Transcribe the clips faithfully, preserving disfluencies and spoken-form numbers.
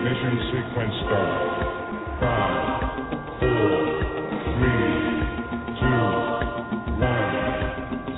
Ignition sequence start. Five, four, three, two, one,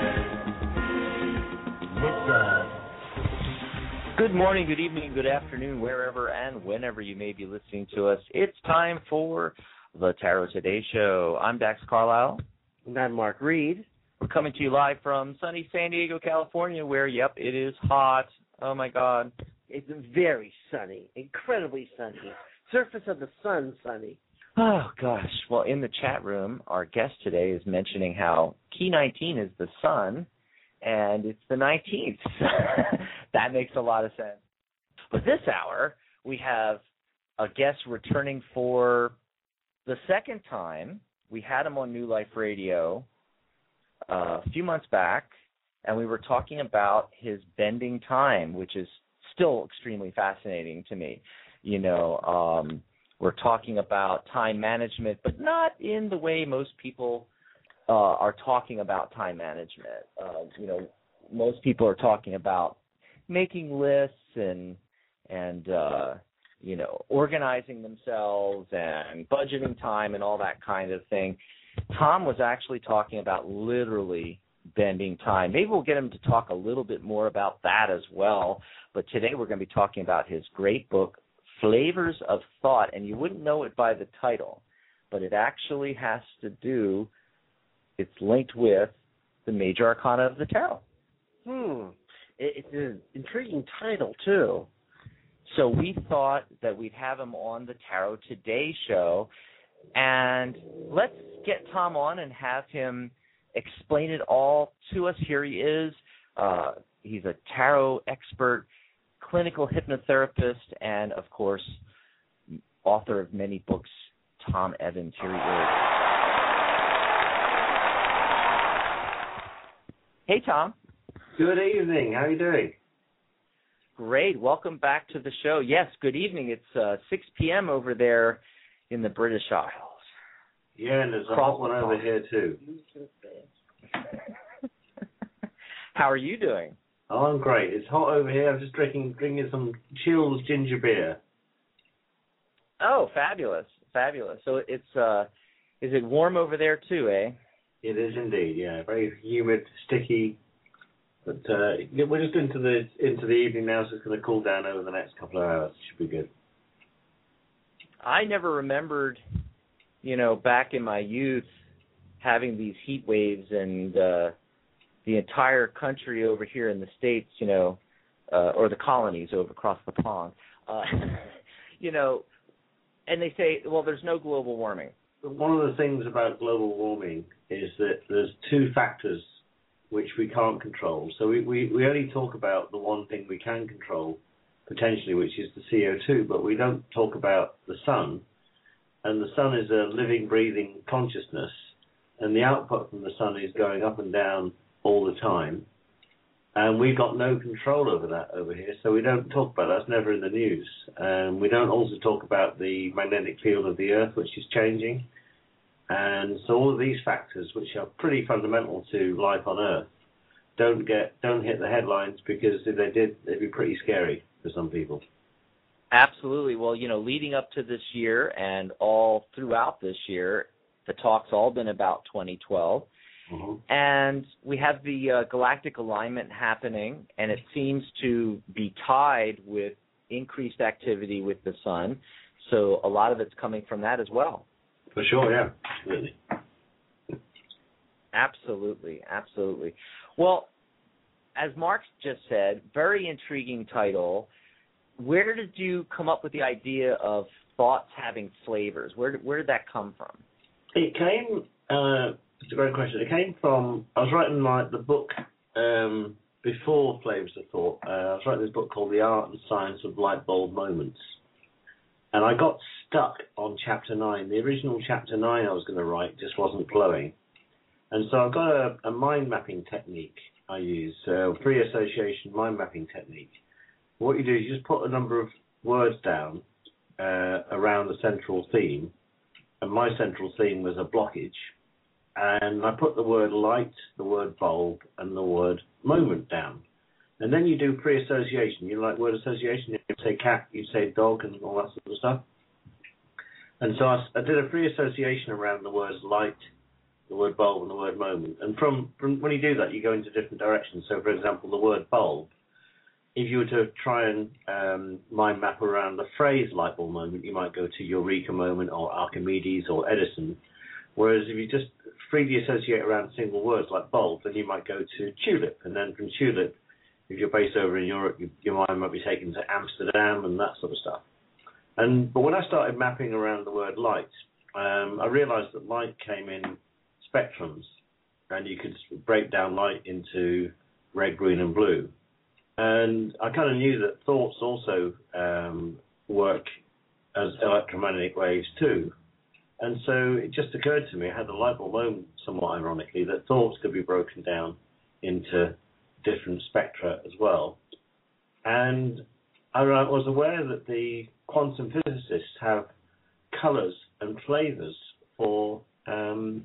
zero. Liftoff. Good morning, good evening, good afternoon, wherever and whenever you may be listening to us. It's time for the Tarot Today Show. I'm Dax Carlisle. And I'm Mark Reed. We're coming to you live from sunny San Diego, California, where, yep, it is hot. Oh, my God. It's very sunny, incredibly sunny. Surface of the sun sunny. Oh, gosh. Well, in the chat room, our guest today is mentioning how key nineteen is the sun, and it's the nineteenth. That makes a lot of sense. But this hour, we have a guest returning for the second time. We had him on New Life Radio uh, a few months back, and we were talking about his bending time, which is still extremely fascinating to me. You know, um, we're talking about time management, but not in the way most people uh, are talking about time management. Uh, you know, most people are talking about making lists and, and uh, you know, organizing themselves and budgeting time and all that kind of thing. Tom was actually talking about literally bending time. Maybe we'll get him to talk a little bit more about that as well. But today we're going to be talking about his great book, Flavors of Thought. And you wouldn't know it by the title, but it actually has to do, it's linked with the major arcana of the tarot. Hmm. It's an intriguing title, too. So we thought that we'd have him on the Tarot Today show. And let's get Tom on and have him explain it all to us. Here he is. Uh, he's a tarot expert, clinical hypnotherapist, and, of course, author of many books, Tom Evans. Here he is. Hey, Tom. Good evening. How are you doing? Great. Welcome back to the show. Yes, good evening. It's uh, six p.m. over there in the British Isles. Yeah, and there's a hot one over here, too. How are you doing? Oh, I'm great. It's hot over here. I'm just drinking drinking some chilled ginger beer. Oh, fabulous. Fabulous. So it's, uh, is it warm over there, too, eh? It is indeed, yeah. Very humid, sticky. But uh, we're just into the into the evening now, so it's going to cool down over the next couple of hours. It should be good. I never remembered, you know, back in my youth, having these heat waves and uh, the entire country over here in the States, you know, uh, or the colonies over across the pond, uh, you know, and they say, well, there's no global warming. One of the things about global warming is that there's two factors which we can't control. So we, we, we only talk about the one thing we can control, potentially, which is the C O two, but we don't talk about the sun. And the sun is a living, breathing consciousness, and the output from the sun is going up and down all the time. And we've got no control over that over here, so we don't talk about that. That's never in the news. And we don't also talk about the magnetic field of the Earth, which is changing. And so all of these factors, which are pretty fundamental to life on Earth, don't get don't hit the headlines, because if they did, they'd be pretty scary for some people. Absolutely. Well, you know, leading up to this year and all throughout this year, the talk's all been about twenty twelve. Mm-hmm. And we have the uh, galactic alignment happening, and it seems to be tied with increased activity with the sun. So a lot of it's coming from that as well. For sure, yeah, absolutely. Absolutely, absolutely. Well, as Mark just said, very intriguing title. Where did you come up with the idea of thoughts having flavors? Where did, where did that come from? It came, uh, it's a great question. It came from, I was writing my, the book um, before Flavors of Thought. Uh, I was writing this book called The Art and Science of Light Bulb Moments. And I got stuck on chapter nine. The original chapter nine I was going to write just wasn't flowing. And so I've got a, a mind mapping technique I use, a free association mind mapping technique. What you do is you just put a number of words down uh, around the central theme. And my central theme was a blockage. And I put the word light, the word bulb, and the word moment down. And then you do pre-association. You like word association. You say cat, you say dog, and all that sort of stuff. And so I, I did a pre-association around the words light, the word bulb, and the word moment. And from, from when you do that, you go into different directions. So, for example, the word bulb, if you were to try and um, mind map around the phrase light bulb moment, you might go to Eureka moment or Archimedes or Edison. Whereas if you just freely associate around single words like bulb, then you might go to tulip. And then from tulip, if you're based over in Europe, you, your mind might be taken to Amsterdam and that sort of stuff. And but when I started mapping around the word light, um, I realized that light came in spectrums, and you could break down light into red, green, and blue. And I kind of knew that thoughts also um, work as electromagnetic waves too. And so it just occurred to me, I had a light bulb moment, somewhat ironically, that thoughts could be broken down into different spectra as well. And I was aware that the quantum physicists have colors and flavors for um,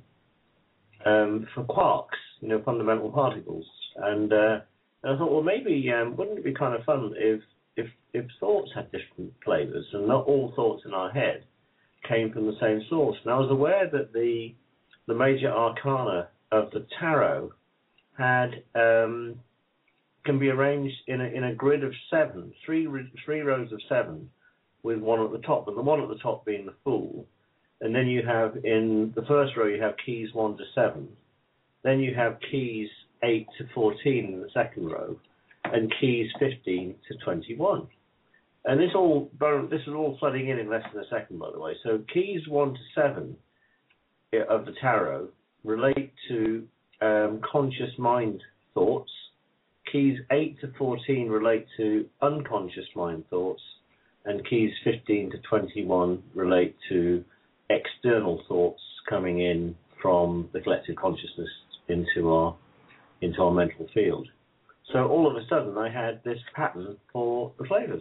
um, for quarks, you know, fundamental particles. And, uh, and I thought, well, maybe um, wouldn't it be kind of fun if if if thoughts had different flavors, and not all thoughts in our head came from the same source. And I was aware that the the major arcana of the tarot had um, can be arranged in a in a grid of seven, three three rows of seven, with one at the top, and the one at the top being the Fool. And then you have in the first row you have keys one to seven. Then you have keys eight to fourteen in the second row, and keys fifteen to twenty-one. And this all this is all flooding in in less than a second, by the way. So keys one to seven of the tarot relate to um, conscious mind thoughts. Keys eight to fourteen relate to unconscious mind thoughts, and keys fifteen to twenty-one relate to external thoughts coming in from the collective consciousness into our into our mental field. So all of a sudden, I had this pattern for the flavors.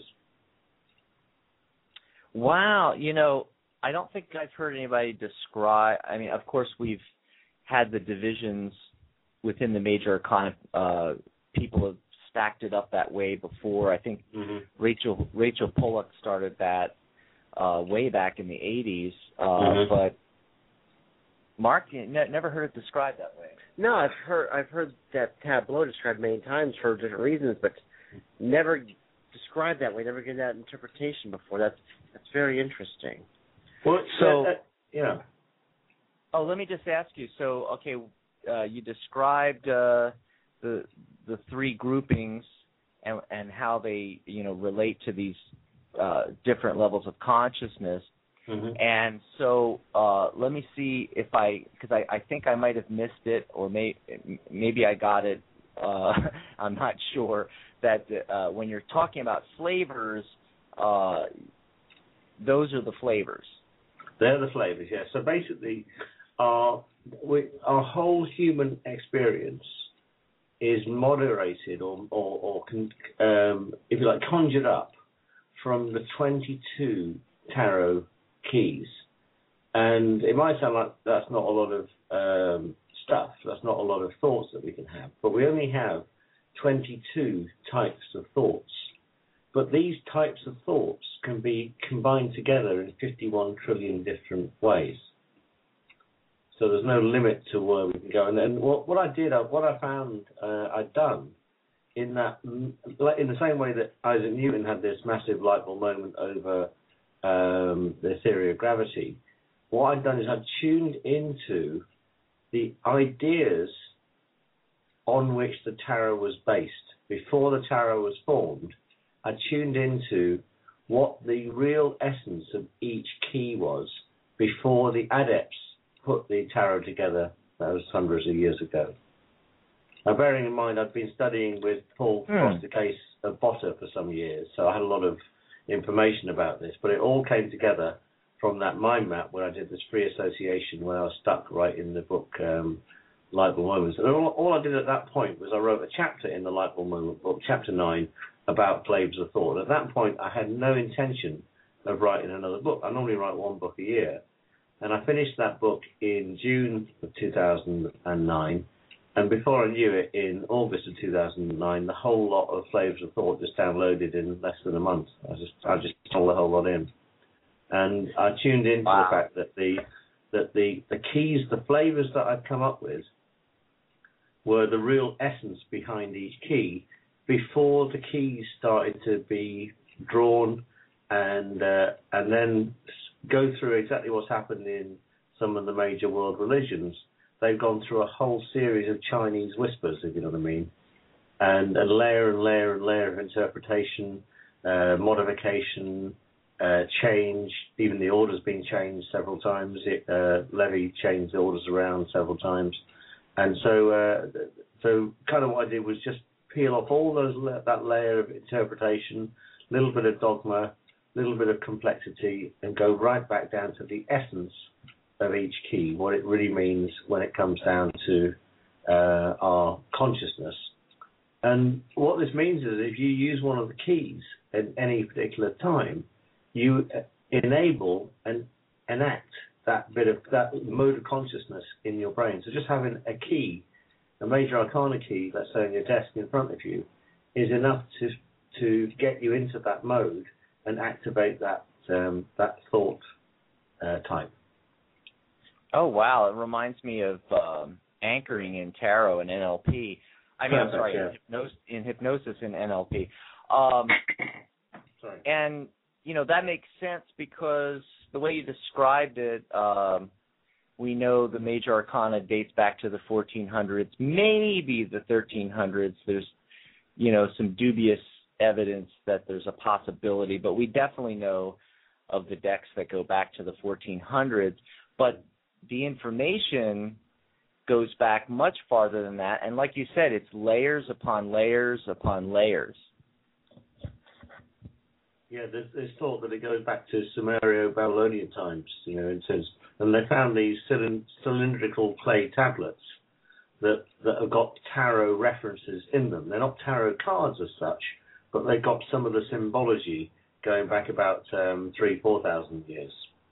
Wow, you know, I don't think I've heard anybody describe. I mean, of course, we've had the divisions within the major arcana. Uh, people have stacked it up that way before. I think mm-hmm. Rachel Rachel Pollack started that uh, way back in the eighties. Uh, mm-hmm. But Mark, you ne- never heard it described that way. No, I've heard I've heard that tableau described many times for different reasons, but never described that way. Never get that interpretation before. That's that's very interesting. Well, so uh, yeah. Oh, let me just ask you. So, okay, uh, you described uh, the the three groupings and and how they you know relate to these uh, different levels of consciousness. Mm-hmm. And so uh, let me see if I, because I, I think I might have missed it, or may, maybe I got it. Uh, I'm not sure that uh, when you're talking about flavors, uh, those are the flavors. They're the flavors, yes. So basically, our we, our whole human experience is moderated or or, or con, um, if you like, conjured up from the twenty-two tarot keys. And it might sound like that's not a lot of um, stuff, that's not a lot of thoughts that we can have, but we only have twenty-two types of thoughts. But these types of thoughts can be combined together in fifty-one trillion different ways. So there's no limit to where we can go. And then what, what I did, what I found uh, I'd done, in that, in the same way that Isaac Newton had this massive light bulb moment over Um, the theory of gravity, what I've done is I've tuned into the ideas on which the tarot was based. Before the tarot was formed, I tuned into what the real essence of each key was before the adepts put the tarot together. That was hundreds of years ago. Now, bearing in mind, I've been studying with Paul hmm. Foster Case of Botter for some years, so I had a lot of information about this, but it all came together from that mind map where I did this free association where I was stuck right in the book um, Light Bulb Moments. And all, all I did at that point was I wrote a chapter in the Light Bulb Moment book, chapter nine, about flavors of thought. At that point, I had no intention of writing another book. I normally write one book a year. And I finished that book in June of two thousand nine, And before I knew it, in August of two thousand nine, the whole lot of Flavors of Thought just downloaded in less than a month. I just I just told the whole lot in, and I tuned into Wow. the fact that the that the the keys, the flavors that I'd come up with, were the real essence behind each key before the keys started to be drawn and uh, and then go through exactly what's happened in some of the major world religions. They've gone through a whole series of Chinese whispers, if you know what I mean, and a layer and layer and layer of interpretation, uh, modification, uh, change. Even the orders being changed several times. It, uh, Levy changed the orders around several times, and so uh, so kind of what I did was just peel off all those that layer of interpretation, little bit of dogma, little bit of complexity, and go right back down to the essence of each key, what it really means when it comes down to uh, our consciousness. And what this means is if you use one of the keys at any particular time, you enable and enact that bit of that mode of consciousness in your brain. So just having a key, a major arcana key, let's say on your desk in front of you, is enough to to get you into that mode and activate that um, that thought uh, type. Oh, wow. It reminds me of um, anchoring in tarot and N L P. I mean, I'm sorry, yeah. in, hypnosis, in hypnosis and N L P. Um, sorry. And, you know, that makes sense because the way you described it, um, we know the major arcana dates back to the fourteen hundreds, maybe the thirteen hundreds. There's, you know, some dubious evidence that there's a possibility, but we definitely know of the decks that go back to the fourteen hundreds. But the information goes back much farther than that, and like you said, it's layers upon layers upon layers. Yeah, there's, there's thought that it goes back to Sumerio-Babylonian times, you know, in terms, and they found these cylind- cylindrical clay tablets that that have got tarot references in them. They're not tarot cards as such, but they've got some of the symbology going back about um, three, four thousand years.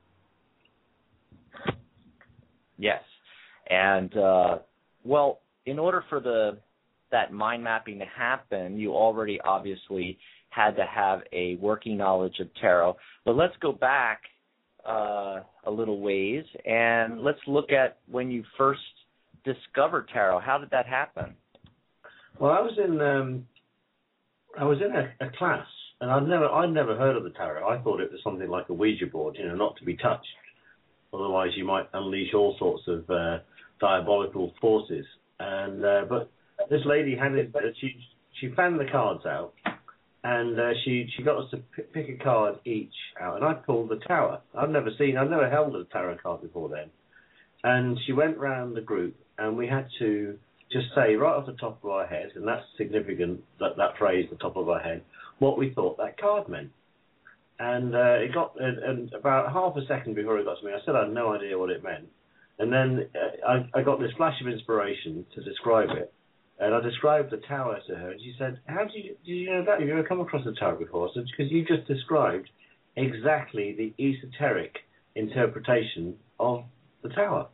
Yes, and uh, well, in order for the that mind mapping to happen, you already obviously had to have a working knowledge of tarot. But let's go back uh, a little ways and let's look at when you first discovered tarot. How did that happen? Well, I was in um, I was in a, a class, and I'd never I'd never heard of the tarot. I thought it was something like a Ouija board, you know, not to be touched. Otherwise, you might unleash all sorts of uh, diabolical forces. And uh, but this lady had it. She she fanned the cards out, and uh, she she got us to p- pick a card each out. And I pulled the Tower. I've never seen. I've never held a tarot card before then. And she went round the group, and we had to just say right off the top of our head, and that's significant that that phrase, the top of our head, what we thought that card meant. And uh, it got, and, and about half a second before it got to me, I said I had no idea what it meant. And then uh, I, I got this flash of inspiration to describe it. And I described the Tower to her, and she said, "How do you, do you know that? Have you ever come across the Tower before?" I said, "Because you just described exactly the esoteric interpretation of the Tower."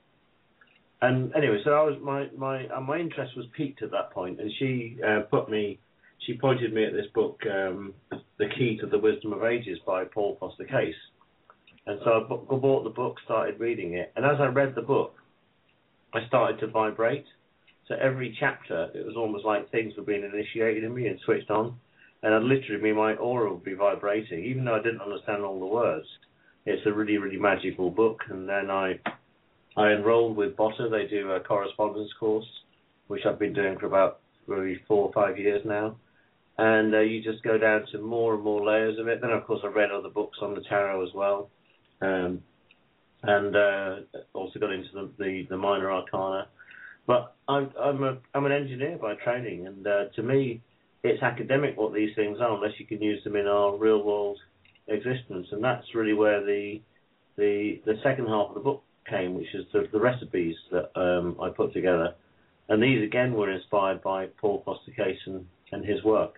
And anyway, so I was my my uh, my interest was piqued at that point, and she uh, put me. She pointed me at this book, um, The Key to the Wisdom of Ages by Paul Foster Case. And so I b- bought the book, started reading it. And as I read the book, I started to vibrate. So every chapter, it was almost like things were being initiated in me and switched on. And I'd literally, my aura would be vibrating, even though I didn't understand all the words. It's a really, really magical book. And then I I enrolled with Botta. They do a correspondence course, which I've been doing for about really four or five years now. And uh, you just go down to more and more layers of it. Then, of course, I read other books on the tarot as well, um, and uh, also got into the, the, the minor arcana. But I'm I'm, a, I'm an engineer by training, and uh, to me, it's academic what these things are, unless you can use them in our real world existence. And that's really where the the the second half of the book came, which is the, the recipes that um, I put together. And these again were inspired by Paul Foster Case and, and his work.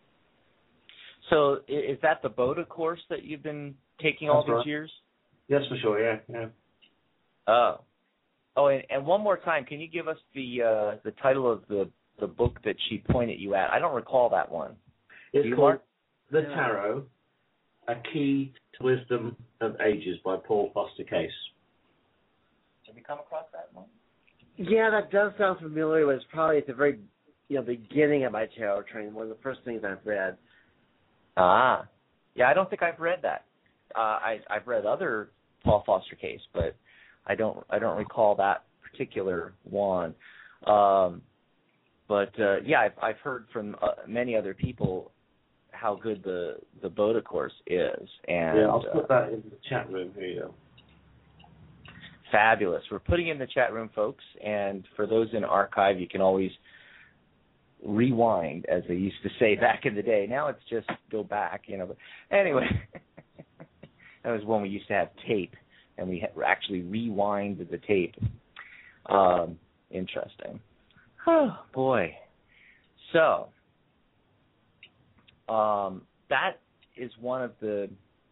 So is that the Botta course that you've been taking all That's these right. years? Yes, for sure. Yeah, yeah. Oh, Oh, and, and one more time, can you give us the uh, the title of the, the book that she pointed you at? I don't recall that one. It's you, called Mark? The Tarot, A Key to Wisdom of Ages by Paul Foster Case. Have you come across that one? Yeah, that does sound familiar, but it's probably at the very you know, beginning of my tarot training, one of the first things I've read. Ah. Yeah, I don't think I've read that. Uh, I, I've read other Paul Foster Case, but I don't I don't recall that particular one. Um, but uh, yeah, I've I've heard from uh, many other people how good the the Boda course is, and yeah, I'll put uh, that in the chat room. Here you go. Fabulous. We're putting in the chat room, folks, and for those in archive, you can always rewind, as they used to say back in the day. Now it's just go back, you know. But anyway, that was when we used to have tape, and we actually rewind the tape. Um, interesting. Oh, boy. So, um, that is one of the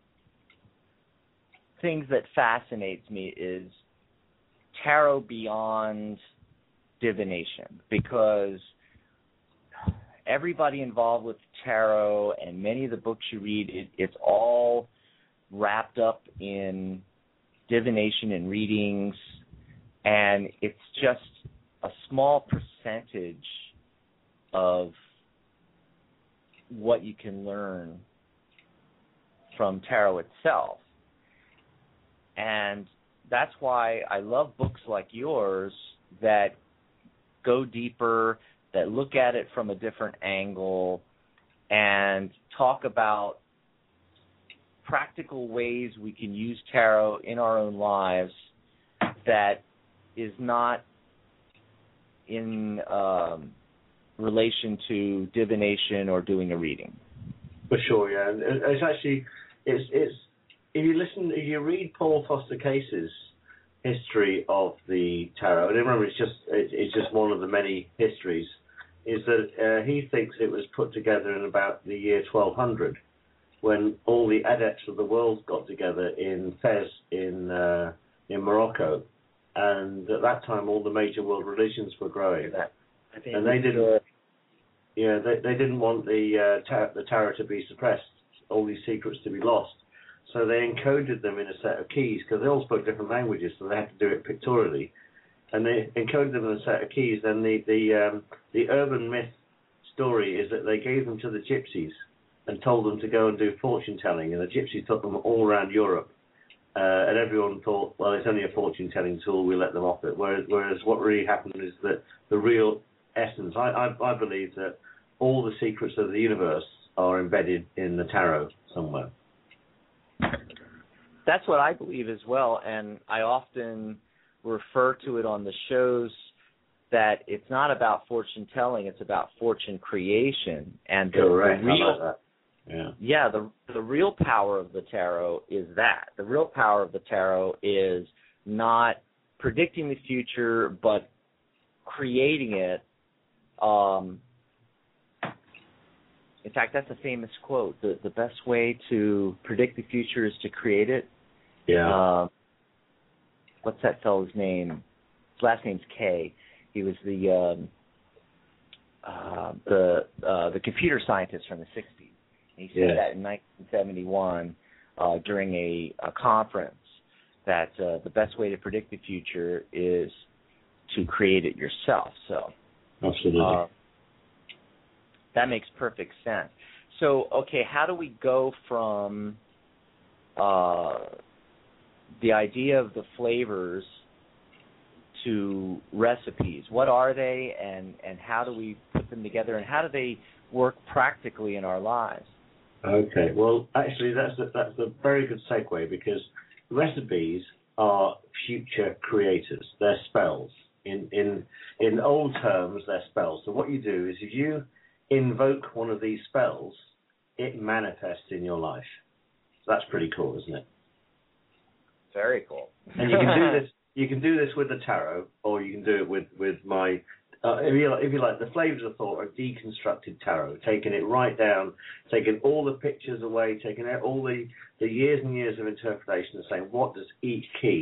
things that fascinates me is tarot beyond divination, because everybody involved with tarot and many of the books you read, it, it's all wrapped up in divination and readings, and it's just a small percentage of what you can learn from tarot itself. And that's why I love books like yours that go deeper, that look at it from a different angle, and talk about practical ways we can use tarot in our own lives that is not in um, relation to divination or doing a reading. For sure, yeah. And it's actually, it's it's if you listen, if you read Paul Foster Case's history of the tarot, and remember, it's just it, it's just one of the many histories, is that uh, he thinks it was put together in about the year twelve hundred, when all the adepts of the world got together in Fez in uh, in Morocco, and at that time all the major world religions were growing, I think and they didn't. Uh, Yeah, they they didn't want the uh, tar- the tarot to be suppressed, all these secrets to be lost. So they encoded them in a set of keys, because they all spoke different languages, so they had to do it pictorially. And they encoded them in a set of keys. Then the the um, the urban myth story is that they gave them to the gypsies and told them to go and do fortune telling, and the gypsies took them all around Europe. Uh, and everyone thought, well, it's only a fortune telling tool, we let them off it. Whereas, whereas what really happened is that the real essence, I, I, I believe that all the secrets of the universe are embedded in the tarot somewhere. That's what I believe as well, and I often refer to it on the shows that it's not about fortune telling, it's about fortune creation. And the, Correct. the real, I like that. Yeah. yeah, the the real power of the tarot is that. The real power of the tarot is not predicting the future, but creating it. Um, in fact, that's a famous quote. The the best way to predict the future is to create it. Yeah. Uh, what's that fellow's name? His last name's Kay. He was the um, uh, the uh, the computer scientist from the sixties. He said Yeah. that in nineteen seventy-one uh, during a, a conference that uh, the best way to predict the future is to create it yourself. So Absolutely. uh, that makes perfect sense. So, okay, how do we go from uh, the idea of the flavors to recipes? What are they, and, and how do we put them together, and how do they work practically in our lives? Okay, well, actually, that's a, that's a very good segue, because recipes are future creators. They're spells. In, in, in old terms, they're spells. So what you do is if you invoke one of these spells, it manifests in your life. So that's pretty cool, isn't it? Very cool. And you can do this. You can do this with the tarot, or you can do it with with my. Uh, if you like, if you like, the flavors of thought are deconstructed tarot, taking it right down, taking all the pictures away, taking out all the, the years and years of interpretation, and saying what does each key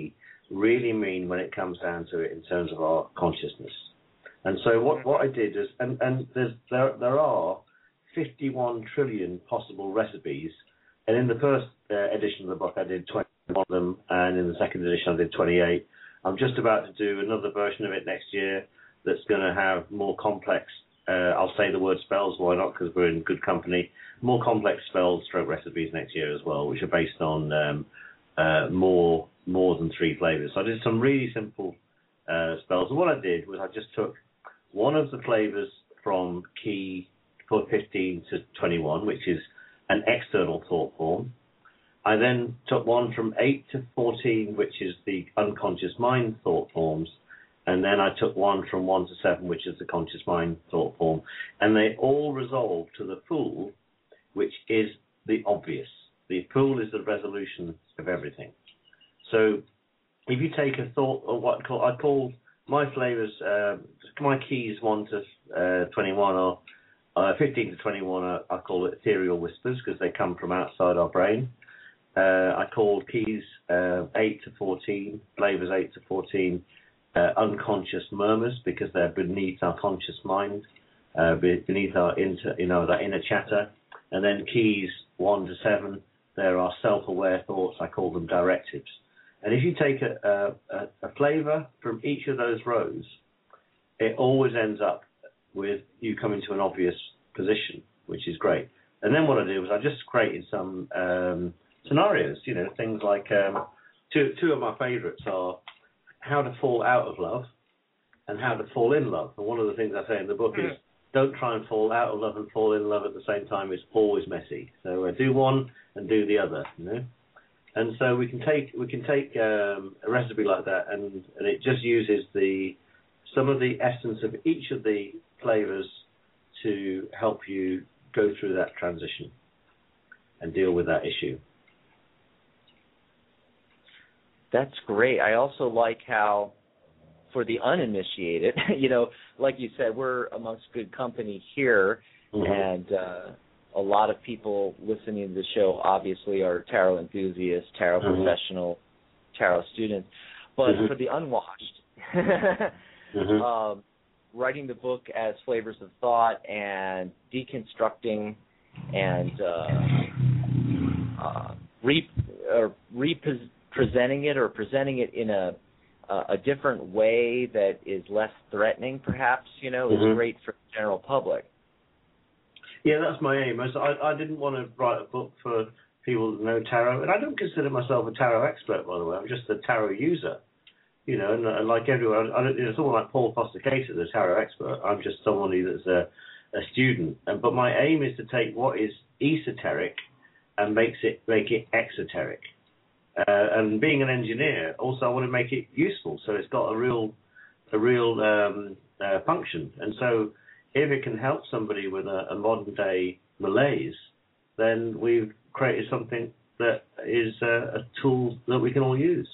really mean when it comes down to it in terms of our consciousness. And so what, what I did is, and, and there's, there there are fifty-one trillion possible recipes, and in the first uh, edition of the book I did twenty-one of them, and in the second edition I did twenty-eight. I'm just about to do another version of it next year that's going to have more complex, uh, I'll say the word spells, why not, because we're in good company, more complex spells stroke recipes next year as well, which are based on um, uh, more more than three flavors. So I did some really simple uh, spells, and what I did was I just took one of the flavors from key fifteen to twenty-one, which is an external thought form. I then took one from eight to fourteen, which is the unconscious mind thought forms. And then I took one from one to seven, which is the conscious mind thought form. And they all resolve to the Fool, which is the obvious. The Fool is the resolution of everything. So if you take a thought, or what I call, I call my flavors, uh, my keys one to uh, twenty-one, or uh, fifteen to twenty-one, I, I call it ethereal whispers because they come from outside our brain. Uh, I called keys uh, eight to fourteen, flavors eight to fourteen, uh, unconscious murmurs because they're beneath our conscious mind, uh, beneath our inter, you know, that inner chatter. And then keys one to seven, there are self-aware thoughts. I call them directives. And if you take a, a, a flavor from each of those rows, it always ends up with you coming to an obvious position, which is great. And then what I did was I just created some um, scenarios, you know, things like um, two two of my favorites are how to fall out of love and how to fall in love. And one of the things I say in the book mm. is don't try and fall out of love and fall in love at the same time. It's always messy. So uh, do one and do the other, you know. And so we can take we can take um, a recipe like that, and, and it just uses the some of the essence of each of the flavors to help you go through that transition and deal with that issue. That's great. I also like how, for the uninitiated, you know, like you said, we're amongst good company here, mm-hmm. and uh, a lot of people listening to the show obviously are tarot enthusiasts, tarot mm-hmm. professional, tarot students. But mm-hmm. for the unwashed, mm-hmm. um, writing the book as Flavors of Thought and deconstructing and uh, uh, re, uh, repos- presenting it or presenting it in a a different way that is less threatening, perhaps, you know, mm-hmm. is great for the general public. Yeah, that's my aim. I, I didn't want to write a book for people that know tarot, and I don't consider myself a tarot expert, by the way. I'm just a tarot user, you know, and, and like everyone, I don't, you know, someone like Paul Foster Case is a tarot expert. I'm just somebody that's a, a student. And, but my aim is to take what is esoteric and makes it make it exoteric. Uh, and being an engineer, also I want to make it useful, so it's got a real, a real um, uh, function. And so, if it can help somebody with a, a modern day malaise, then we've created something that is a, a tool that we can all use.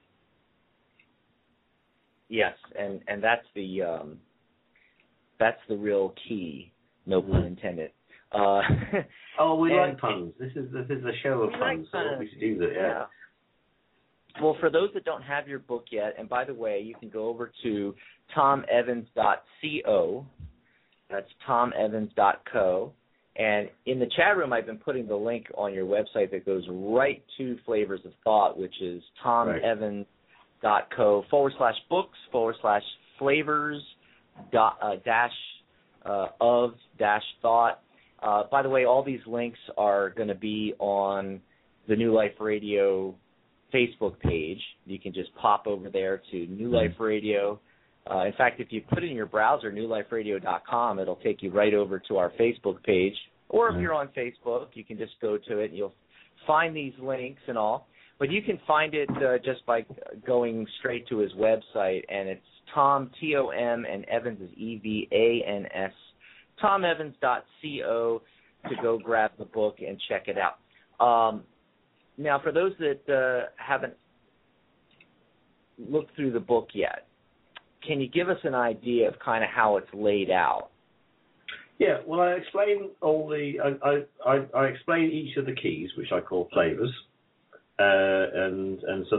Yes, and, and that's the um, that's the real key. No pun intended. Uh, oh, we like puns. This is this is a show of puns, like so we should do that. Yeah. yeah. Well, for those that don't have your book yet, and by the way, you can go over to tom evans dot co. That's tom evans dot co. And in the chat room, I've been putting the link on your website that goes right to Flavors of Thought, which is tom evans dot co forward slash books forward slash flavors dot, uh, dash uh, of dash thought. Uh, by the way, all these links are going to be on the New Life Radio Facebook page. You can just pop over there to New Life Radio. Uh, in fact, if you put it in your browser, new life radio dot com, it'll take you right over to our Facebook page. Or if you're on Facebook, you can just go to it and you'll find these links and all. But you can find it uh, just by going straight to his website, and it's Tom, T O M, and Evans is E V A N S, tom evans dot co to go grab the book and check it out. Um, Now, for those that uh, haven't looked through the book yet, can you give us an idea of kind of how it's laid out? Yeah, well, I explain all the I I, I explain each of the keys, which I call flavors, uh, and and so there's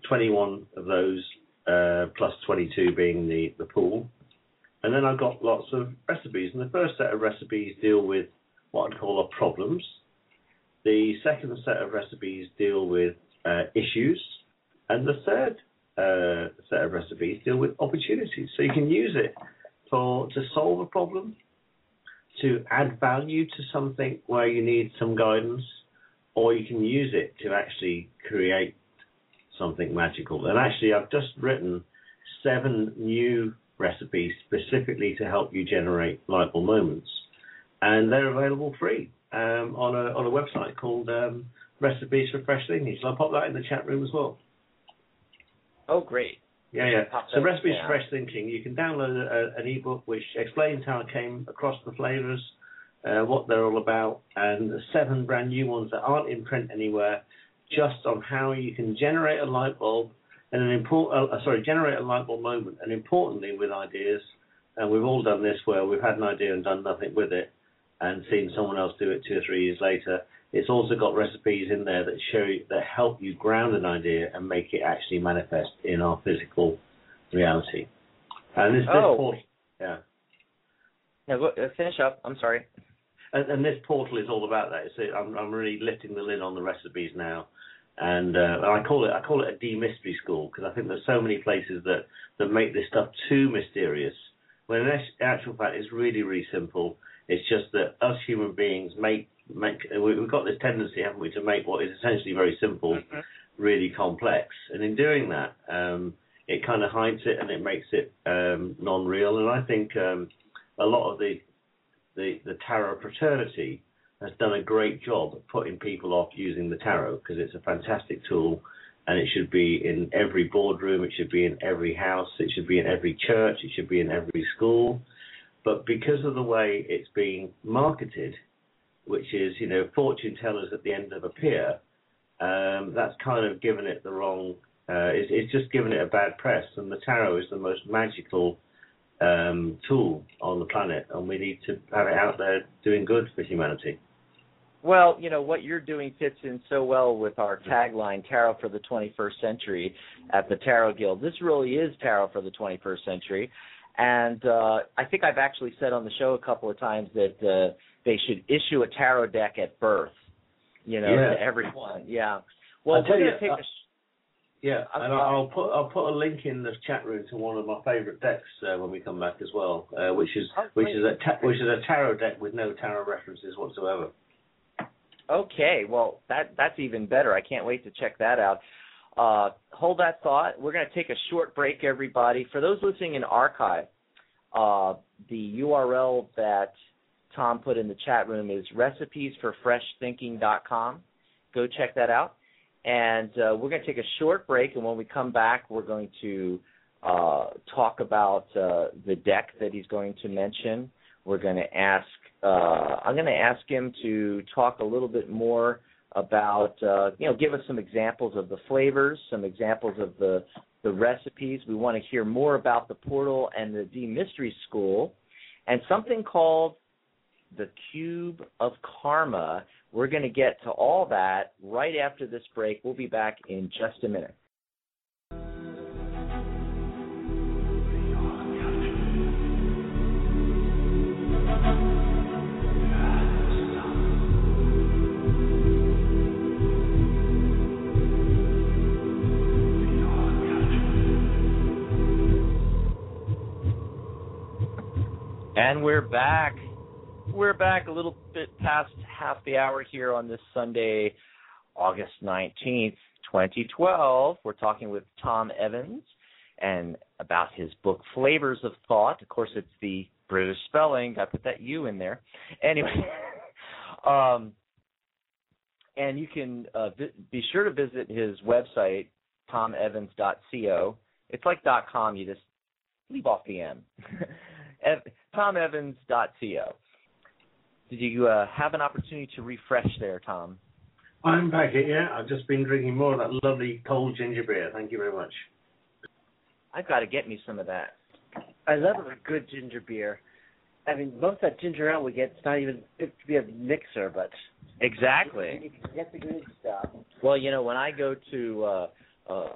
twenty-one of those, uh, plus twenty-two being the, the pool. And then I've got lots of recipes. And the first set of recipes deal with what I'd call are problems. The second set of recipes deal with uh, issues. And the third uh, set of recipes deal with opportunities. So you can use it for to solve a problem, to add value to something where you need some guidance, or you can use it to actually create something magical. And actually, I've just written seven new recipes specifically to help you generate light bulb moments, and they're available free um, on a on a website called um, Recipes for Fresh Thinking. So I'll pop that in the chat room as well. Oh, great. Yeah, yeah. Pop So that Recipes down. for Fresh Thinking, you can download a, an ebook which explains how I came across the flavors, uh, what they're all about, and the seven brand new ones that aren't in print anywhere, just on how you can generate a light bulb and an important, uh, sorry, generate a light bulb moment, and importantly with ideas. And we've all done this where we've had an idea and done nothing with it, and seen someone else do it two or three years later. It's also got recipes in there that show you, that help you ground an idea and make it actually manifest in our physical reality. And this, this Oh. portal, yeah. Now, go, uh, finish up. I'm sorry. And, and this portal is all about that. It's, I'm, I'm really lifting the lid on the recipes now, and uh, I call it I call it a demystery school, because I think there's so many places that, that make this stuff too mysterious. When in actual fact, it's really really simple. It's just that us human beings make make we've got this tendency, haven't we, to make what is essentially very simple mm-hmm. really complex, and in doing that, um, it kind of hides it and it makes it um, non-real. And I think um, a lot of the The, the tarot fraternity has done a great job of putting people off using the tarot, because it's a fantastic tool, and it should be in every boardroom, it should be in every house, it should be in every church, it should be in every school. But because of the way it's being marketed, which is, you know, fortune tellers at the end of a pier, um, that's kind of given it the wrong, uh, it's, it's just given it a bad press. And the tarot is the most magical Um, tool on the planet, and we need to have it out there doing good for humanity. Well, you know, what you're doing fits in so well with our tagline, Tarot for the twenty-first century at the Tarot Guild. This really is Tarot for the twenty-first century. And uh, I think I've actually said on the show a couple of times that uh, they should issue a tarot deck at birth, you know, yeah. to everyone. Yeah. Well, I'll we're going to take uh, a... Sh- yeah, and I'll put I'll put a link in the chat room to one of my favourite decks uh, when we come back as well, uh, which is oh, which is a ta- which is a tarot deck with no tarot references whatsoever. Okay, well that that's even better. I can't wait to check that out. Uh, hold that thought. We're going to take a short break, everybody. For those listening in archive, uh, the U R L that Tom put in the chat room is recipes for fresh thinking dot com. Go check that out. And uh, we're going to take a short break, and when we come back, we're going to uh, talk about uh, the deck that he's going to mention. We're going to ask, uh, I'm going to ask him to talk a little bit more about, uh, you know, give us some examples of the flavors, some examples of the, the recipes. We want to hear more about the portal and the demystery school, and something called the Cube of Karma. We're going to get to all that right after this break. We'll be back in just a minute. And we're back. We're back a little bit past half the hour here on this Sunday, August nineteenth, twenty twelve. We're talking with Tom Evans and about his book, Flavors of Thought. Of course, it's the British spelling. I put that U in there. Anyway, um, and you can uh, vi- be sure to visit his website, tom evans dot co. It's like .com. You just leave off the M. tom evans dot co. Did you uh, have an opportunity to refresh there, Tom? I'm back here, yeah. I've just been drinking more of that lovely cold ginger beer. Thank you very much. I've got to get me some of that. I love a good ginger beer. I mean, most of that ginger ale we get, it's not even fit to be a mixer, but... Exactly. You can get the good stuff. Well, you know, when I go to uh, uh,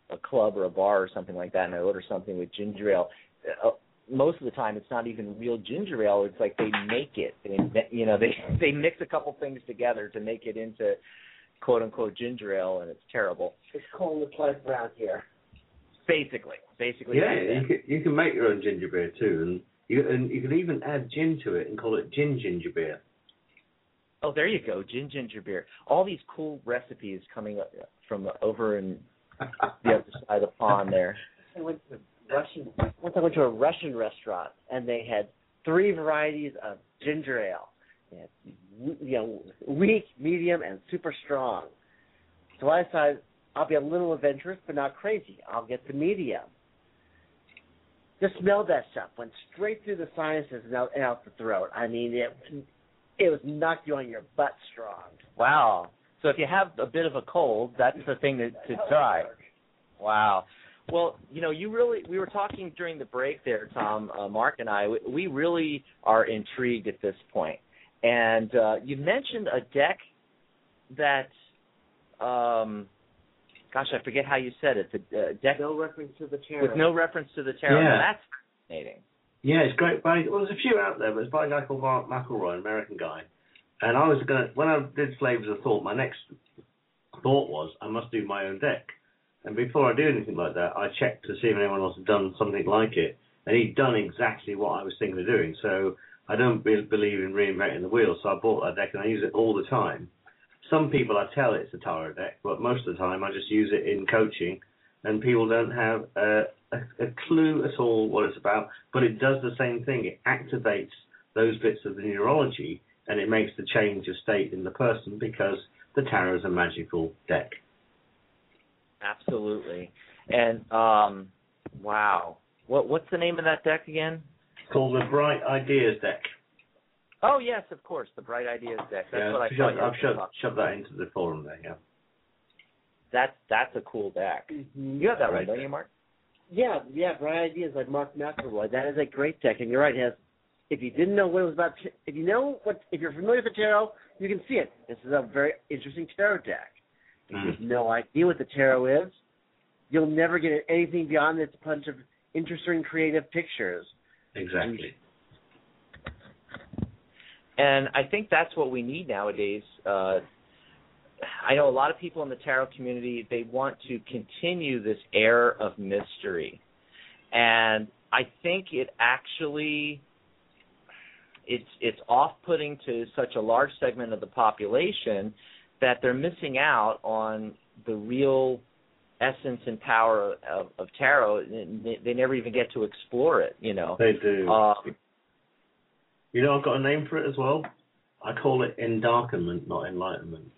a club or a bar or something like that, and I order something with ginger ale, uh, most of the time it's not even real ginger ale. It's like they make it. They, you know, they they mix a couple things together to make it into quote unquote ginger ale, and it's terrible. It's called the place around here. Basically, basically. Yeah, you can you can make your own ginger beer too, and you and you can even add gin to it and call it gin ginger beer. Oh, there you go, gin ginger beer. All these cool recipes coming up from over in the other side of the pond there. I went to Russian. Once I went to a Russian restaurant, and they had three varieties of ginger ale. They had, you know, weak, medium, and super strong. So I decided I'll be a little adventurous, but not crazy. I'll get the medium. Just smelled that stuff. Went straight through the sinuses and out, and out the throat. I mean, it it was knocked you on your butt strong. Wow. So if you have a bit of a cold, that's the thing to, to try. Wow. Well, you know, you really, we were talking during the break there, Tom, uh, Mark and I, we, we really are intrigued at this point. And uh, you mentioned a deck that, um, gosh, I forget how you said it, the uh, deck. No reference to the tarot. With no reference to the tarot. Yeah. Now, that's fascinating. Yeah, it's great. By, well, there's a few out there, but it's by a guy called Mark McElroy, an American guy. And I was going to, when I did Flavors of Thought, my next thought was I must do my own deck. And before I do anything like that, I checked to see if anyone else had done something like it. And he'd done exactly what I was thinking of doing. So I don't be, believe in reinventing the wheel. So I bought that deck and I use it all the time. Some people I tell it's a tarot deck, but most of the time I just use it in coaching. And people don't have a, a, a clue at all what it's about. But it does the same thing. It activates those bits of the neurology and it makes the change of state in the person because the tarot is a magical deck. Absolutely. And, um, wow. What What's the name of that deck again? It's called the Bright Ideas deck. Oh, yes, of course, the Bright Ideas deck. That's yeah, what I shoved, thought you I've were shoved, talking shoved that into the forum there, yeah. That's, that's a cool deck. Mm-hmm. You have that right, don't you, Mark? Yeah, yeah, Bright Ideas like Mark McElroy. That is a great deck, and you're right. It has, if you didn't know what it was about, if you know what, if you're familiar with the tarot, you can see it. This is a very interesting tarot deck. If you have no idea what the tarot is, you'll never get anything beyond this bunch of interesting, creative pictures. Exactly. And I think that's what we need nowadays. Uh, I know a lot of people in the tarot community, they want to continue this air of mystery. And I think it actually, it's it's off-putting to such a large segment of the population that they're missing out on the real essence and power of, of tarot. They, they never even get to explore it, you know. They do. Um, you know, I've got a name for it as well. I call it endarkenment, not enlightenment.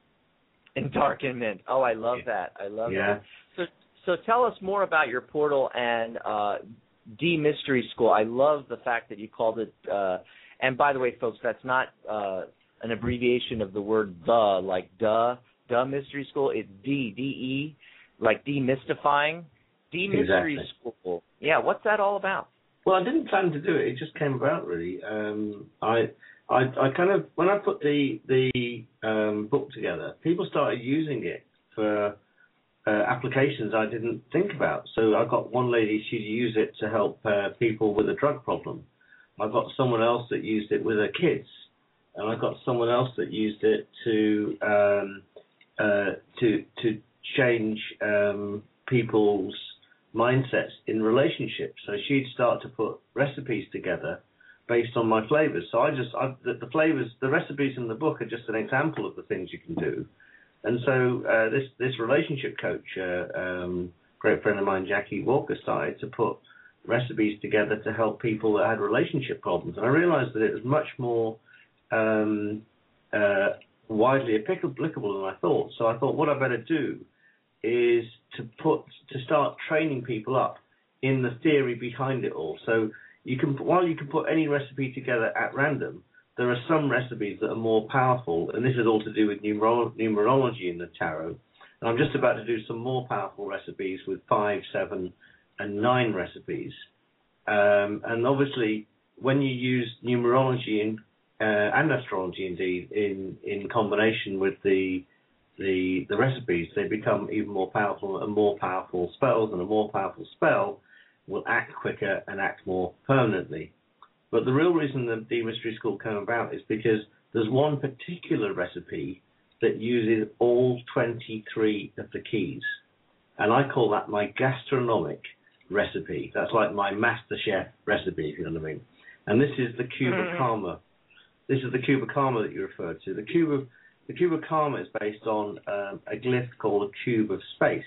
Endarkenment. Oh, I love that. I love yeah. that. So, so tell us more about your portal and uh, D Mystery School. I love the fact that you called it. Uh, and by the way, folks, that's not uh, an abbreviation of the word the, like duh, duh Mystery School. It's D, D E, like demystifying. D Mystery Exactly. School. Yeah, what's that all about? Well, I didn't plan to do it. It just came about, really. Um, I, I, I kind of when I put the the um, book together, people started using it for uh, applications I didn't think about. So I got one lady; she'd use it to help uh, people with a drug problem. I got someone else that used it with her kids, and I got someone else that used it to um, uh, to to change um, people's mindsets in relationships. So she'd start to put recipes together based on my flavors. So I just, I, the, the flavors, the recipes in the book are just an example of the things you can do. And so uh, this this relationship coach, uh, um, great friend of mine, Jackie Walker, started to put recipes together to help people that had relationship problems. And I realized that it was much more um, uh, widely applicable than I thought. So I thought what I better do is to put to start training people up in the theory behind it all. So you can, while you can put any recipe together at random, there are some recipes that are more powerful, and this is all to do with numer- numerology in the tarot. And I'm just about to do some more powerful recipes with five, seven, and nine recipes. Um, and obviously, when you use numerology in, uh, and astrology, indeed, in in combination with the the the recipes, they become even more powerful and more powerful spells, and a more powerful spell will act quicker and act more permanently. But the real reason the D Mystery School came about is because there's one particular recipe that uses all twenty-three of the keys. And I call that my gastronomic recipe. That's like my master chef recipe, if you know what I mean. And this is the Cube of Karma. This is the Cube of Karma that you referred to. The Cube of, the Cube of Karma is based on um, a glyph called a Cube of Space.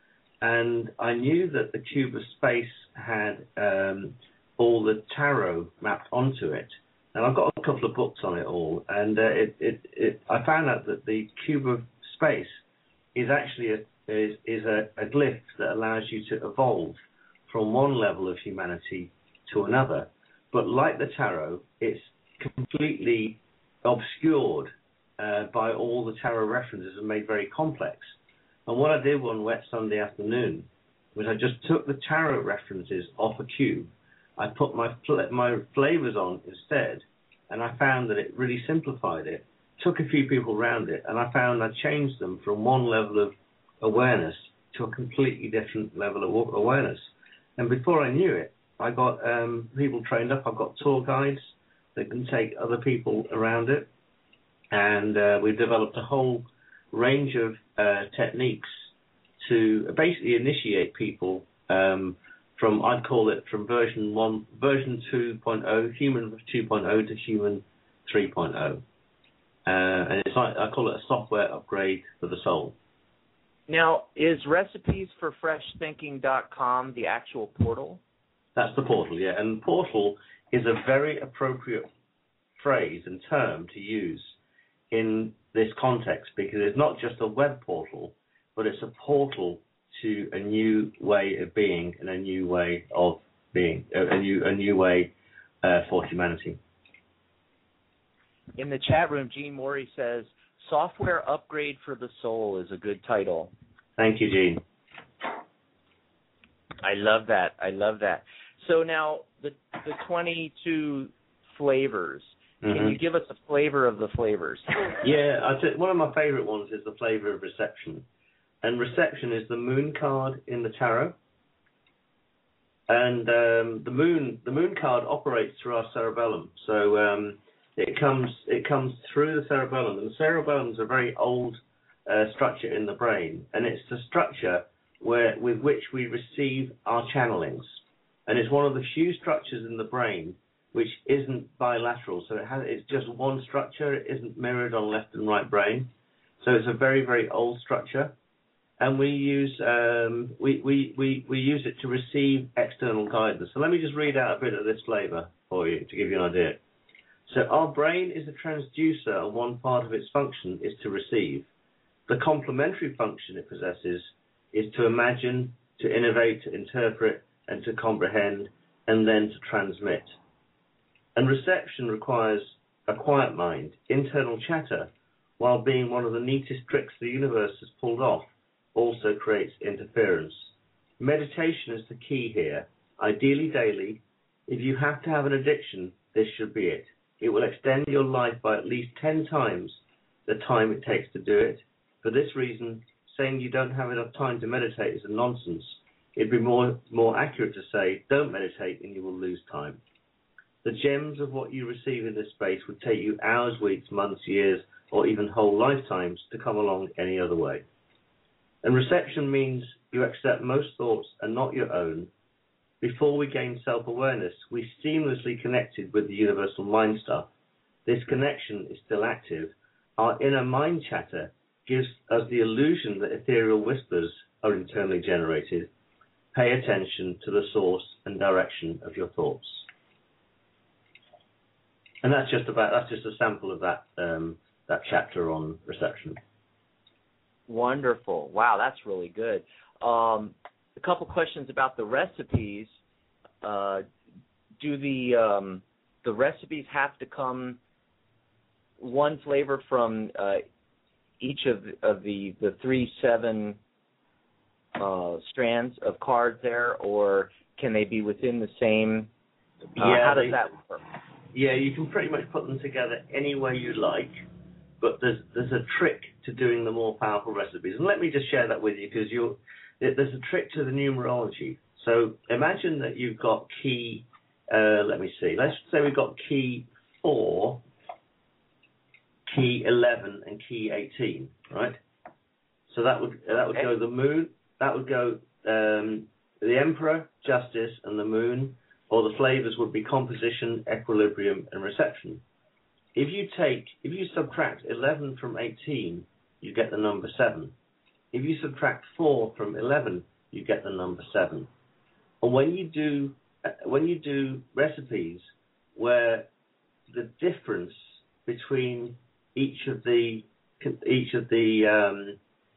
And I knew that the Cube of Space had um, all the tarot mapped onto it. And I've got a couple of books on it all. And uh, it, it, it, I found out that the Cube of Space is actually a, is, is a, a glyph that allows you to evolve from one level of humanity to another. But like the tarot, it's completely obscured uh, by all the tarot references and made very complex. And what I did one wet Sunday afternoon was I just took the tarot references off a cube. I put my my flavors on instead, and I found that it really simplified it. Took a few people around it, and I found I changed them from one level of awareness to a completely different level of awareness. And before I knew it, I got um, people trained up. I've got tour guides that can take other people around it, and uh, we've developed a whole range of uh, techniques to basically initiate people um, from, I'd call it from version one, version two point oh, human two point oh to human three point oh. Uh, and it's like, I call it a software upgrade for the soul. Now, is recipes for fresh thinking dot com the actual portal? That's the portal, yeah. And portal is a very appropriate phrase and term to use in this context, because it's not just a web portal, but it's a portal to a new way of being and a new way of being, a new a new way uh, for humanity. In the chat room, Gene Morey says, Software Upgrade for the Soul is a good title. Thank you, Gene. I love that. I love that. So now, the the twenty-two flavors, mm-hmm. Can you give us a flavor of the flavors? Yeah, I t- one of my favorite ones is the flavor of reception. And reception is the moon card in the tarot. And um, the moon the moon card operates through our cerebellum. So um, it comes it comes through the cerebellum. And the cerebellum is a very old uh, structure in the brain. And it's the structure where with which we receive our channelings. And it's one of the few structures in the brain which isn't bilateral. So it has, it's just one structure. It isn't mirrored on left and right brain. So it's a very, very old structure. And we use um, we, we, we, we use it to receive external guidance. So let me just read out a bit of this flavor for you to give you an idea. So our brain is a transducer, and one part of its function is to receive. The complementary function it possesses is to imagine, to innovate, to interpret, and to comprehend, and then to transmit. And reception requires a quiet mind. Internal chatter, while being one of the neatest tricks the universe has pulled off, also creates interference. Meditation is the key here, ideally daily. If you have to have an addiction, this should be it. It will extend your life by at least ten times the time it takes to do it. For this reason, saying you don't have enough time to meditate is a nonsense. It'd be more, more accurate to say, don't meditate and you will lose time. The gems of what you receive in this space would take you hours, weeks, months, years, or even whole lifetimes to come along any other way. And reception means you accept most thoughts are not your own. Before we gain self-awareness, we seamlessly connected with the universal mind stuff. This connection is still active. Our inner mind chatter gives us the illusion that ethereal whispers are internally generated. Pay attention to the source and direction of your thoughts. And that's just about that's just a sample of that um, that chapter on reception. Wonderful. Wow, that's really good. Um, a couple questions about the recipes. Uh, do the um, the recipes have to come one flavor from uh, each of the, of the the three seven uh, strands of cards there, or can they be within the same? Uh, yeah, how does they, that work? Yeah, you can pretty much put them together any way you like. but there's there's a trick to doing the more powerful recipes. And let me just share that with you, because you there's a trick to the numerology. So imagine that you've got key, uh, let me see, let's say we've got key four, key eleven, and key eighteen, right? So that would that would okay. go the moon, that would go um, the emperor, justice, and the moon, or the flavors would be composition, equilibrium, and reception. If you take, if you subtract eleven from eighteen, you get the number seven. If you subtract four from eleven, you get the number seven. And when you do, when you do recipes where the difference between each of the each of the um,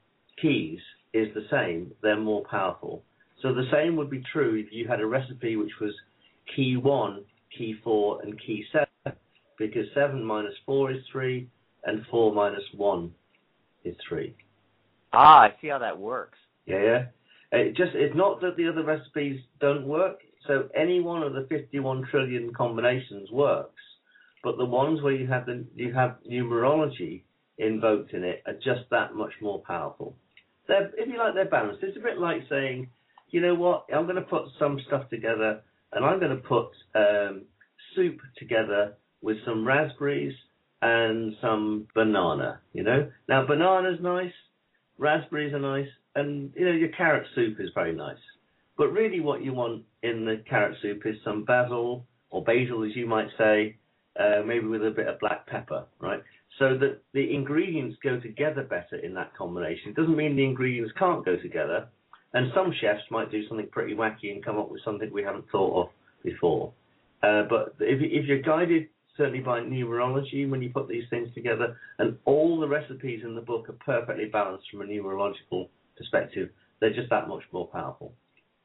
keys is the same, they're more powerful. So the same would be true if you had a recipe which was key one, key four, and key seven, because seven minus four is three, and four minus one is three. Ah, I see how that works. Yeah, yeah. It just it's not that the other recipes don't work. So any one of the fifty-one trillion combinations works, but the ones where you have the you have numerology invoked in it are just that much more powerful. They're, if you like, they're balanced. It's a bit like saying, you know what, I'm going to put some stuff together, and I'm going to put um, soup together with some raspberries and some banana. You know, now banana's nice, raspberries are nice, and you know your carrot soup is very nice. But really, what you want in the carrot soup is some basil or basil, as you might say, uh, maybe with a bit of black pepper, right? So that the ingredients go together better in that combination. It doesn't mean the ingredients can't go together. And some chefs might do something pretty wacky and come up with something we haven't thought of before. Uh, but if, if you're guided certainly by numerology when you put these things together, and all the recipes in the book are perfectly balanced from a numerological perspective, they're just that much more powerful.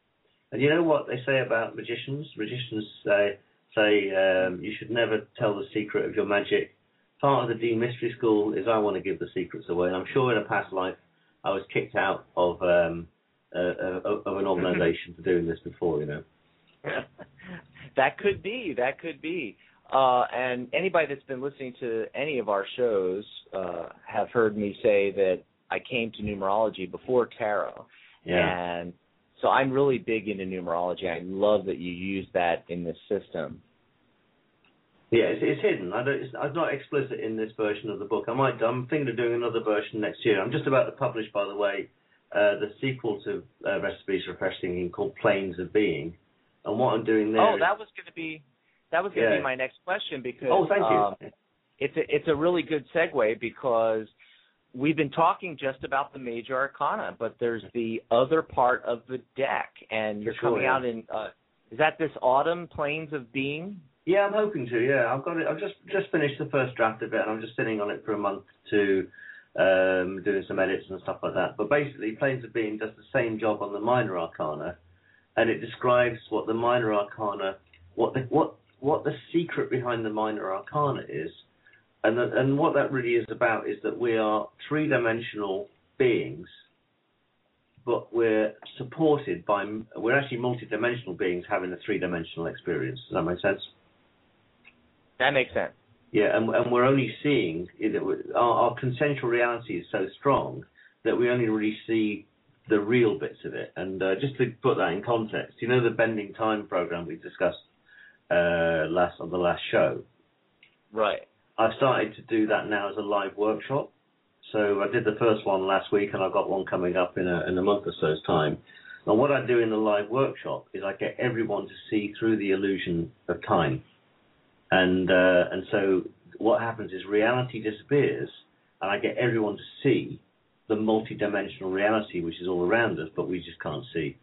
And you know what they say about magicians? Magicians say, say um, you should never tell the secret of your magic. Part of the Dean Mystery School is I want to give the secrets away. And I'm sure in a past life I was kicked out of um, uh, uh, of an organisation for doing this before, you know. That could be. That could be. Uh, and anybody that's been listening to any of our shows uh, have heard me say that I came to numerology before tarot. Yeah. And so I'm really big into numerology. I love that you use that in this system. Yeah, it's, it's hidden. I don't, it's, it's not explicit in this version of the book. I might. I'm thinking of doing another version next year. I'm just about to publish, by the way, uh, the sequel to uh, Recipes for Fresh Thinking called Planes of Being. And what I'm doing there. Oh, is, that was going to be that was going to yeah. be my next question because. Oh, thank you. Um, it's a, it's a really good segue because we've been talking just about the major arcana, but there's the other part of the deck, and you're sure, coming yeah. out in. Uh, is that this autumn, Planes of Being? Yeah, I'm hoping to. Yeah, I've got it. I've just just finished the first draft of it, and I'm just sitting on it for a month to um, doing some edits and stuff like that. But basically, Planes of Being does the same job on the minor arcana, and it describes what the minor arcana, what the what what the secret behind the minor arcana is, and the, and what that really is about is that we are three-dimensional beings, but we're supported by we're actually multi-dimensional beings having a three-dimensional experience. Does that make sense? That makes sense. Yeah, and, and we're only seeing, our, our consensual reality is so strong that we only really see the real bits of it. And uh, just to put that in context, you know the Bending Time program we discussed uh, last on the last show? Right. I've started to do that now as a live workshop. So I did the first one last week, and I've got one coming up in a, in a month or so's time. And what I do in the live workshop is I get everyone to see through the illusion of time. And uh, and so what happens is reality disappears, and I get everyone to see the multidimensional reality which is all around us, but we just can't see.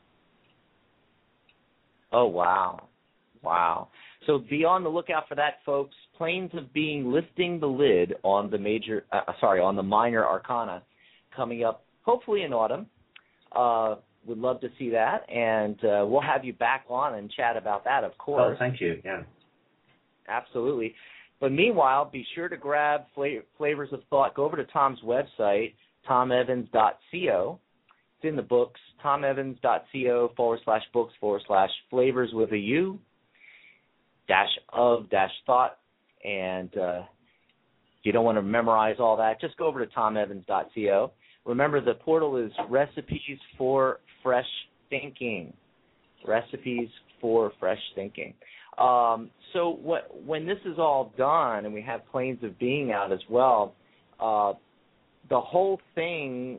Oh, wow. Wow. So be on the lookout for that, folks. Planes of Being, lifting the lid on the major, uh, sorry, on the minor arcana, coming up hopefully in autumn. Uh, would love to see that, and uh, we'll have you back on and chat about that, of course. Oh, thank you. Yeah. Absolutely. But meanwhile, be sure to grab Flavors of Thought. Go over to Tom's website, tom evans dot co. It's in the books, tom evans dot co forward slash books forward slash flavors with a U, dash of dash thought. And uh, you don't want to memorize all that, just go over to tom evans dot co. Remember, the portal is Recipes for Fresh Thinking. Recipes for Fresh Thinking. Um, so what, when this is all done and we have Planes of Being out as well, uh, the whole thing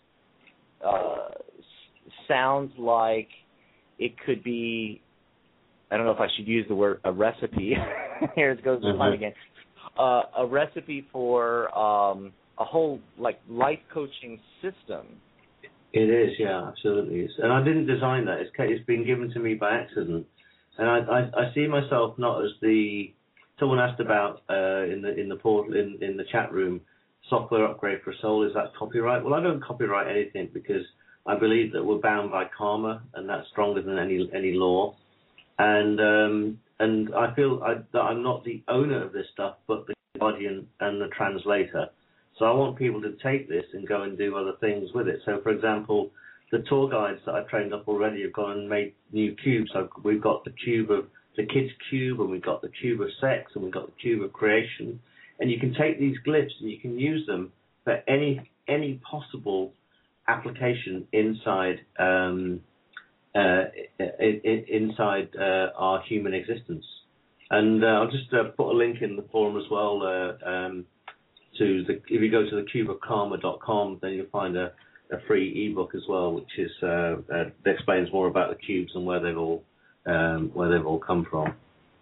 uh, s- sounds like it could be, I don't know if I should use the word a recipe. Here it goes the fun again. Uh, a recipe for um, a whole like life coaching system. It is, yeah, absolutely. It's, and I didn't design that. It's, it's been given to me by accident. And I, I, I see myself not as the. Someone asked about uh, in the in the portal in, in the chat room, software upgrade for a soul. Is that copyright? Well, I don't copyright anything because I believe that we're bound by karma, and that's stronger than any any law. And um, and I feel I, that I'm not the owner of this stuff, but the guardian and the translator. So I want people to take this and go and do other things with it. So, for example, the tour guides that I've trained up already have gone and made new cubes. So we've got the cube of the kids' cube, and we've got the cube of sex, and we've got the cube of creation. And you can take these glyphs and you can use them for any any possible application inside um, uh, in, inside uh, our human existence. And uh, I'll just uh, put a link in the forum as well. Uh, um, to the if you go to the cube of karma dot com, then you'll find a, a free ebook as well, which is uh, uh, that explains more about the cubes and where they've all um, where they've all come from.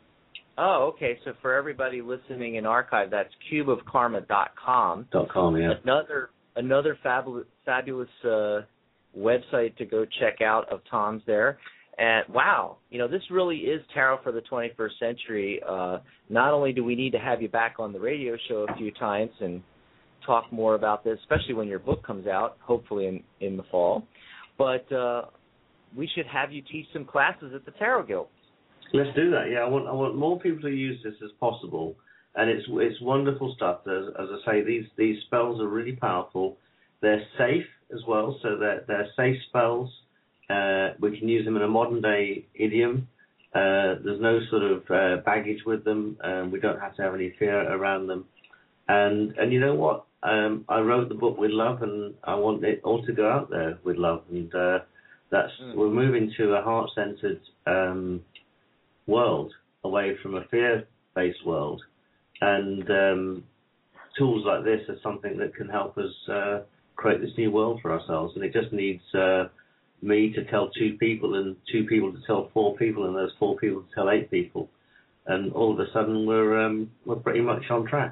Oh, okay. So for everybody listening in archive, that's cube of karma dot com. Dot com, yeah. Another another fabulous fabulous uh, website to go check out of Tom's there. And wow, you know, this really is tarot for the twenty-first century. Uh, not only do we need to have you back on the radio show a few times and talk more about this, especially when your book comes out, hopefully in, in the fall, but uh, we should have you teach some classes at the Tarot Guild. Let's do that. Yeah, I want I want more people to use this as possible, and it's it's wonderful stuff. As, as I say, these these spells are really powerful. They're safe as well, so they're they're safe spells. Uh, we can use them in a modern-day idiom. Uh, there's no sort of uh, baggage with them. Um, we don't have to have any fear around them. And and you know what? Um, I wrote the book with love, and I want it all to go out there with love. And uh, that's mm. we're moving to a heart-centered um, world, away from a fear-based world. And um, tools like this are something that can help us uh, create this new world for ourselves. And it just needs Uh, me to tell two people, and two people to tell four people, and those four people to tell eight people, and all of a sudden we're um, we're pretty much on track.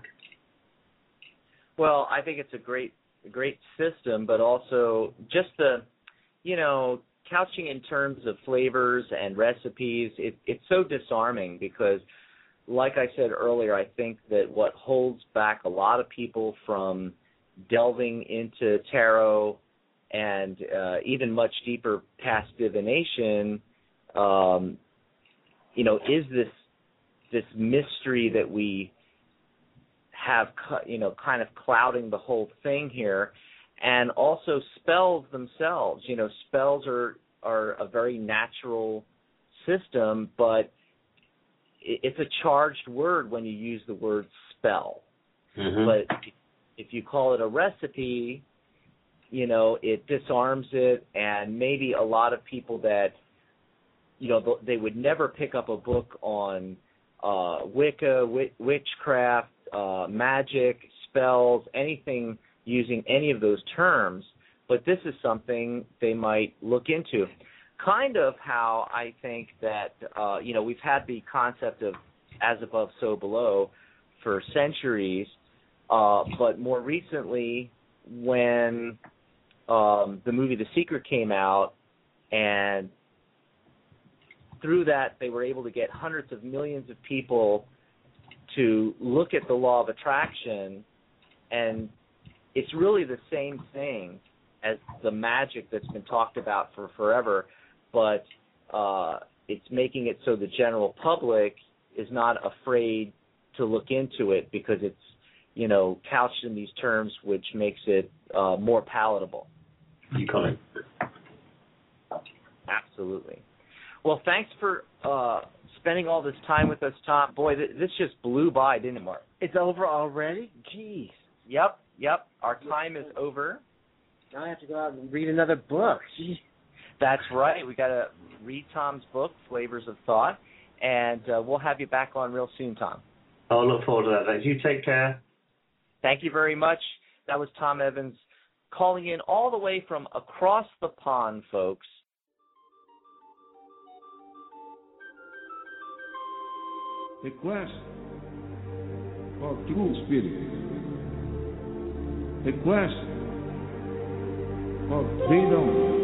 Well, I think it's a great great system, but also just the, you know, couching in terms of flavors and recipes. It, it's so disarming because, like I said earlier, I think that what holds back a lot of people from delving into tarot and uh, even much deeper past divination, um, you know, is this this mystery that we have, you know, kind of clouding the whole thing here, and also spells themselves. You know, spells are are a very natural system, but it's a charged word when you use the word spell. Mm-hmm. But if you call it a recipe, you know, it disarms it, and maybe a lot of people that, you know, they would never pick up a book on uh, Wicca, witch- witchcraft, uh, magic, spells, anything using any of those terms, but this is something they might look into. Kind of how I think that, uh, you know, we've had the concept of as above, so below for centuries, uh, but more recently when Um, the movie The Secret came out, and through that they were able to get hundreds of millions of people to look at the law of attraction, and it's really the same thing as the magic that's been talked about for forever, but uh, it's making it so the general public is not afraid to look into it because it's, you know, couched in these terms, which makes it uh, more palatable. You got it. Absolutely. Well, thanks for uh, spending all this time with us, Tom. Boy, th- this just blew by, didn't it, Mark? It's over already? Jeez. Yep, yep. Our time is over. Now I have to go out and read another book. Jeez. That's right. We got to read Tom's book, Flavors of Thought, and uh, we'll have you back on real soon, Tom. I'll look forward to that. Thanks. You take care. Thank you very much. That was Tom Evans calling in all the way from across the pond, folks. The quest for true spirit. The quest for freedom